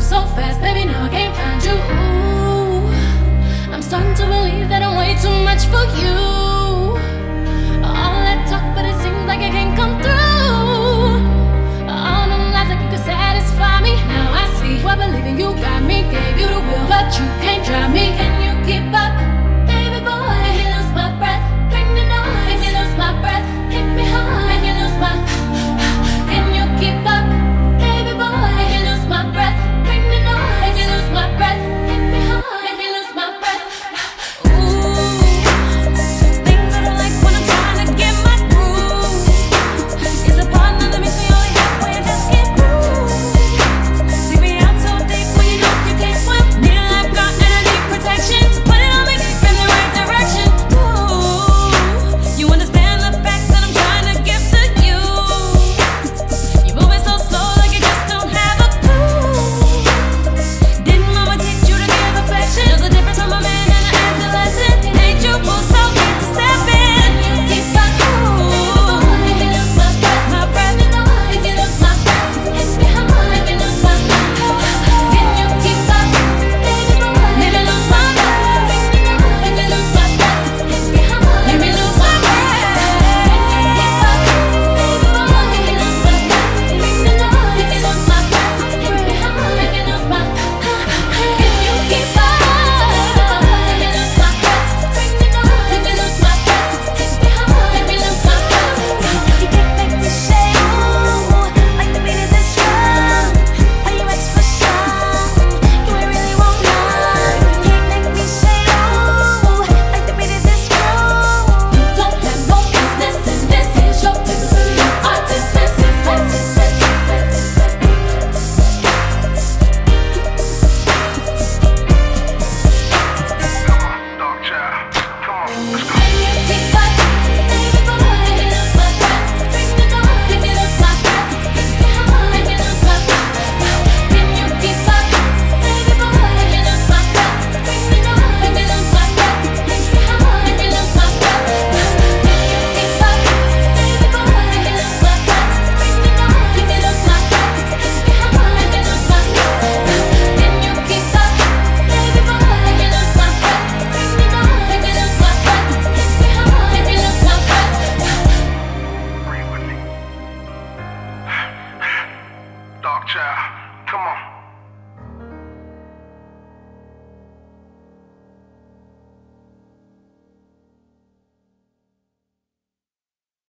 so fast, baby, now I can't find you. Ooh, I'm starting to believe that I'm way too much for you. All that talk, but it seems like it can't come through. All them lies like you could satisfy me. Now I see why believing you got me. Gave you the will, but you can't drive me. Can you keep up, baby boy? Make me lose my breath, bring the noise. Make me lose my breath, hit me hard. Make me lose my. Can you keep up, baby boy? Make me lose my breath, bring the noise. Make me lose my breath, hit me hard. Make me lose my breath. Ooh, things I don't like when I'm trying to get my groove. It's a partner that makes me only halfway and just get through. See me out so deep when you know you can't swim. Need a lifeguard and I need protection. So put it on me in the right direction. Ooh, you understand the facts that I'm trying to give to you. You're moving so slow like you just don't have a clue. Didn't mama teach you to give affection? Know the difference from a man and an adolescent. It ain't you, so get to step in. You keep up, ooh. Make me lose my breath, my breath. Make me lose my breath, hit me hard. Make me lose my breath. Can you keep up, baby boy? Make me lose my breath, make me lose my breath, hit me hard. Make me lose my breath. Can you keep up, baby boy? Make me lose my breath, make me lose my breath, hit me hard. Make me lose my. Can you keep up, make me lose my breath, bring me noise. Make me lose my breath, hit me hard. Make me lose my breath. You can't make me say ooh, like the beat of this drum. Are you extra strong? You ain't really want none. You can't make me say ooh, like the beat of this drum. You don't have no business in this. Here's your business. You are dismissed. Dark child, come on, let's go. Can you keep up, baby boy? Make me lose my breath, bring the noise. Make me lose my breath, hit me hard. Make me lose my breath. Can you keep up, baby boy? Make me lose my breath, bring the noise. Make me lose my breath, hit me hard. Make me lose my breath. Can you keep up, baby boy? Make me lose my breath, bring the noise. Make me lose my breath, hit me hard. Make me lose my breath. Can you keep up, baby boy? Make me lose my breath, bring the noise. Make me lose my breath, hit me hard. Make me lose my breath. Breathe with me. Dark child, come on.